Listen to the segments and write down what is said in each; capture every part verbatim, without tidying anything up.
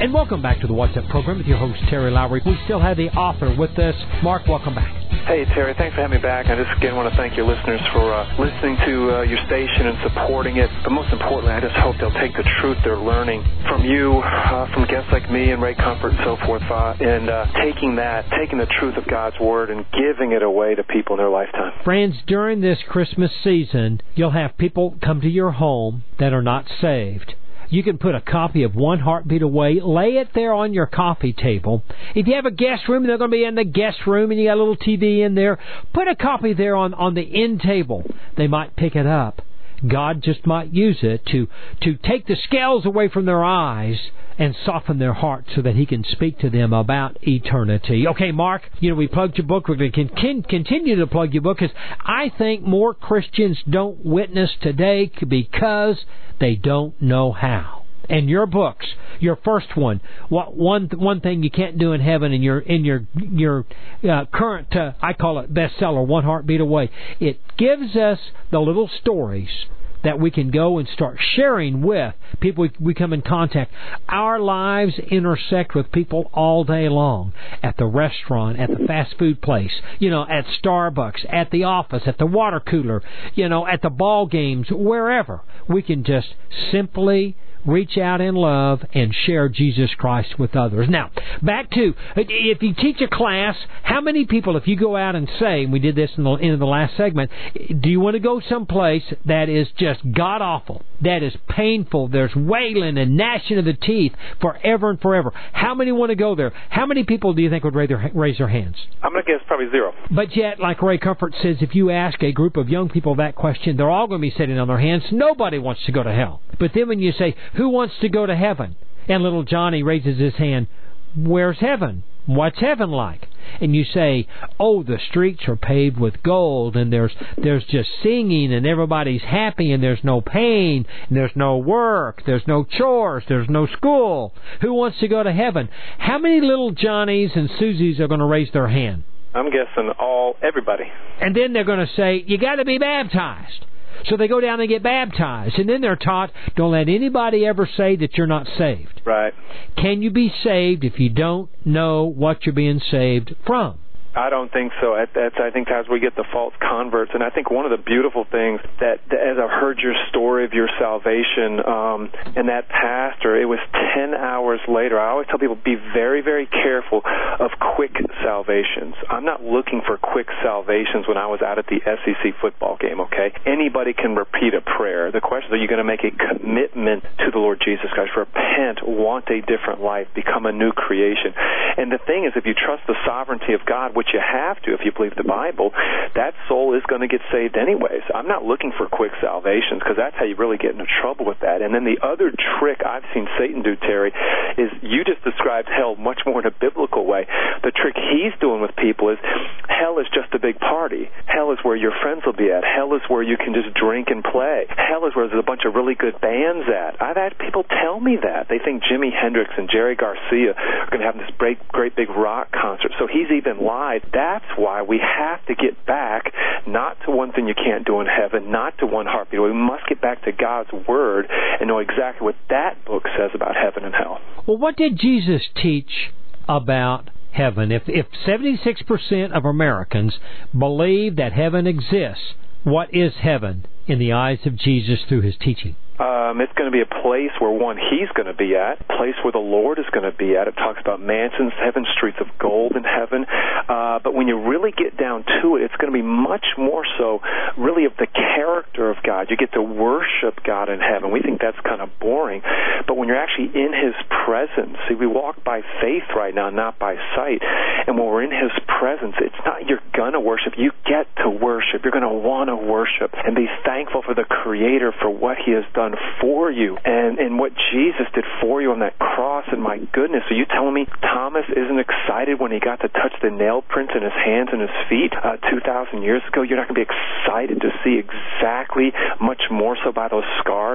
And welcome back to the What's Up program with your host, Terry Lowry. We still have the author with us. Mark, welcome back. Hey, Terry, thanks for having me back. I just, again, want to thank your listeners for uh, listening to uh, your station and supporting it. But most importantly, I just hope they'll take the truth they're learning from you, uh, from guests like me and Ray Comfort and so forth, uh, and uh, taking that, taking the truth of God's Word and giving it away to people in their lifetime. Friends, during this Christmas season, you'll have people come to your home that are not saved. You can put a copy of One Heartbeat Away, lay it there on your coffee table. If you have a guest room, they're going to be in the guest room, and you got a little T V in there, put a copy there on, on the end table. They might pick it up. God just might use it to, to take the scales away from their eyes and soften their hearts so that He can speak to them about eternity. Okay, Mark, you know, we plugged your book. We're going to con- continue to plug your book because I think more Christians don't witness today because they don't know how. And your books, your first one, what one one thing you can't do in heaven, in your in your your uh, current, uh, I call it bestseller, One Heartbeat Away. It gives us the little stories that we can go and start sharing with people we, we come in contact. Our lives intersect with people all day long, at the restaurant, at the fast food place, you know, at Starbucks, at the office, at the water cooler, you know, at the ball games, wherever. We can just simply reach out in love and share Jesus Christ with others. Now, back to, if you teach a class, how many people, if you go out and say, and we did this in the end of the last segment, do you want to go someplace that is just god-awful, that is painful, there's wailing and gnashing of the teeth forever and forever? How many want to go there? How many people do you think would raise their, raise their hands? I'm going to guess probably zero. But yet, like Ray Comfort says, if you ask a group of young people that question, they're all going to be sitting on their hands. Nobody wants to go to hell. But then when you say, who wants to go to heaven? And little Johnny raises his hand, where's heaven? What's heaven like? And you say, oh, the streets are paved with gold, and there's there's just singing, and everybody's happy, and there's no pain, and there's no work, there's no chores, there's no school. Who wants to go to heaven? How many little Johnnies and Susies are going to raise their hand? I'm guessing all, everybody. And then they're going to say, you got to be baptized. So they go down and get baptized, and then they're taught, don't let anybody ever say that you're not saved. Right. Can you be saved if you don't know what you're being saved from? I don't think so. That's, I think that's where we get the false converts. And I think one of the beautiful things that, as I've heard your story of your salvation, um, and that pastor, it was ten hours later. I always tell people, be very, very careful of quick salvations. I'm not looking for quick salvations when I was out at the S E C football game, okay? Anybody can repeat a prayer. The question is, are you going to make a commitment to the Lord Jesus Christ? Repent, want a different life, become a new creation. And the thing is, if you trust the sovereignty of God, which you have to if you believe the Bible, that soul is going to get saved anyways. I'm not looking for quick salvations because that's how you really get into trouble with that. And then the other trick I've seen Satan do, Terry, is you just described hell much more in a biblical way. The trick he's doing with people is hell is just a big party. Hell is where your friends will be at. Hell is where you can just drink and play. Hell is where there's a bunch of really good bands at. I've had people tell me that. They think Jimi Hendrix and Jerry Garcia are going to have this great, great big rock concert. So he's even lied. That's why we have to get back, not to one thing you can't do in heaven, not to One Heartbeat. We must get back to God's Word and know exactly what that book says about heaven and hell. Well, what did Jesus teach about heaven? If, if seventy-six percent of Americans believe that heaven exists, what is heaven in the eyes of Jesus through His teaching? Um, it's going to be a place where, one, He's going to be at, a place where the Lord is going to be at. It talks about mansions, heaven, streets of gold in heaven. Uh, but when you really get down to it, it's going to be much more so really of the character of God. You get to worship God in heaven. We think that's kind of boring. But when you're actually in His presence, see, we walk by faith right now, not by sight. And when we're in His presence, it's not you're going to worship. You get to worship. You're going to want to worship and be thankful for the Creator for what He has done for you and, and what Jesus did for you on that cross. And my goodness, are you telling me Thomas isn't excited when he got to touch the nail prints in his hands and his feet uh, two thousand years ago? You're not going to be excited to see exactly, much more so by those scars,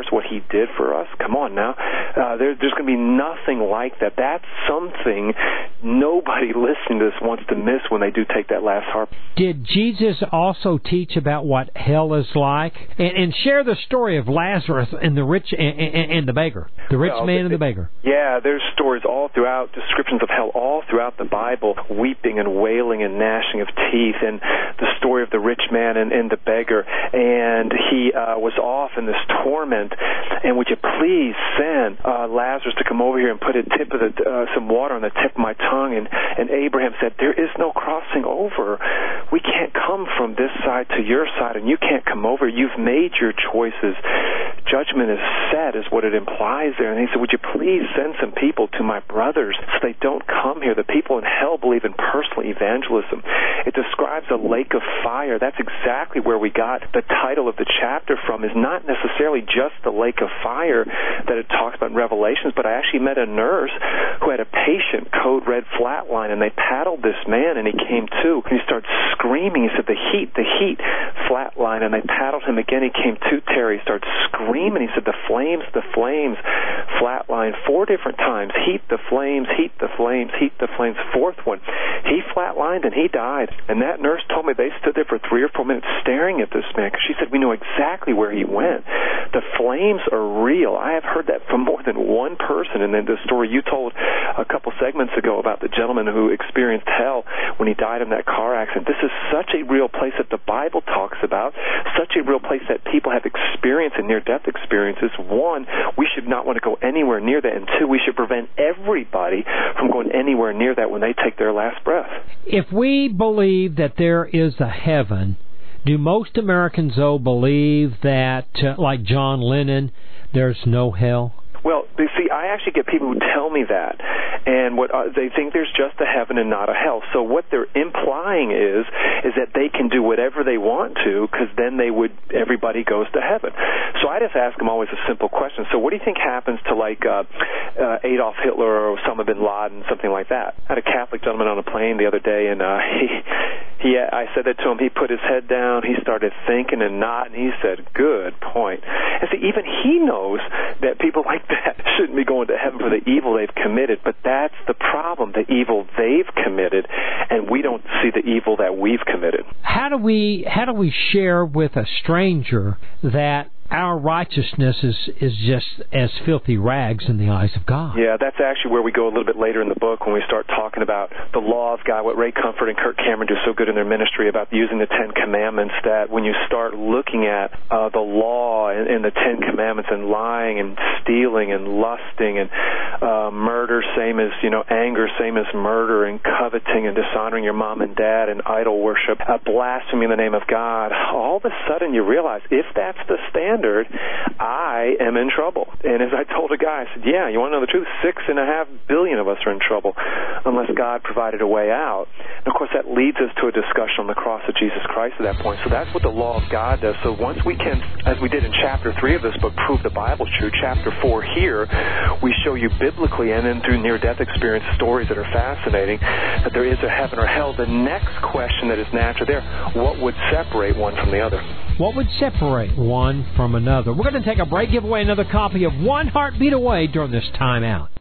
what he did for us? Come on now. Uh, there, there's going to be nothing like that. That's something nobody listening to this wants to miss when they do take that last harp. Did Jesus also teach about what hell is like? And, and share the story of Lazarus and the rich and, and, and the beggar, the rich well, man and it, the beggar. Yeah, there's stories all throughout, descriptions of hell all throughout the Bible, weeping and wailing and gnashing of teeth, and the story of the rich man and, and the beggar. And he uh, was off in this torment, and would you please send uh, Lazarus to come over here and put a tip of the, uh, some water on the tip of my tongue? And, and Abraham said, there is no crossing over. We can't come from this side to your side, and you can't come over. You've made your choices. Judgment is set, is what it implies there. And he said, would you please send some people to my brothers so they don't come here? The people in hell believe in personal evangelism. It describes a lake of fire. That's exactly where we got the title of the chapter from, is not necessarily just the lake of fire that it talks about in Revelations, but I actually met a nurse who had a patient code red flatline, and they paddled this man, and he came to, and he started screaming. He said, the heat, the heat, flatline, and they paddled him again. He came to, Terry, he started screaming. He said, the flames, the flames, flatline, four different times. Heat the flames, heat the flames, heat the flames. Fourth one, he flatlined and he died. And that nurse told me they stood there for three or four minutes staring at this man, because she said, we know exactly where he went. The flames are real. I have heard that from more than one person. And then the story you told a couple segments ago about the gentleman who experienced hell when he died in that car accident. This is such a real place that the Bible talks about, such a real place that people have experienced and near-death experiences. One, we should not want to go anywhere near that. And two, we should prevent everybody from going anywhere near that when they take their last breath. If we believe that there is a heaven, do most Americans, though, believe that, uh, like John Lennon, there's no hell? Well, you see, I actually get people who tell me that, and what uh, they think there's just a heaven and not a hell. So what they're implying is is that they can do whatever they want to, because then they would everybody goes to heaven. So I just ask them always a simple question. So what do you think happens to like uh, uh, Adolf Hitler or Osama bin Laden, something like that? I had a Catholic gentleman on a plane the other day, and uh, he he I said that to him. He put his head down. He started thinking and nodding. He said, "Good point." And see, even he knows that people like that shouldn't be going to heaven for the evil they've committed, but that's the problem, the evil they've committed, and we don't see the evil that we've committed. How do we how do we share with a stranger that our righteousness is, is just as filthy rags in the eyes of God? Yeah, that's actually where we go a little bit later in the book when we start talking about the law of God, what Ray Comfort and Kirk Cameron do so good in their ministry about using the Ten Commandments, that when you start looking at uh, the law and, and the Ten Commandments and lying and stealing and lusting and uh, murder, same as, you know, anger, same as murder, and coveting and dishonoring your mom and dad, and idol worship, uh, blasphemy in the name of God, all of a sudden you realize if that's the standard, I am in trouble. And as I told a guy, I said, yeah, you want to know the truth? Six and a half billion of us are in trouble unless God provided a way out. And of course, that leads us to a discussion on the cross of Jesus Christ at that point. So that's what the law of God does. So once we can, as we did in chapter three of this book, prove the Bible's true, chapter four here, we show you biblically and then through near-death experience stories that are fascinating that there is a heaven or hell. The next question that is natural there, what would separate one from the other? What would separate one from another? We're going to take a break, give away another copy of One Heartbeat Away during this time out.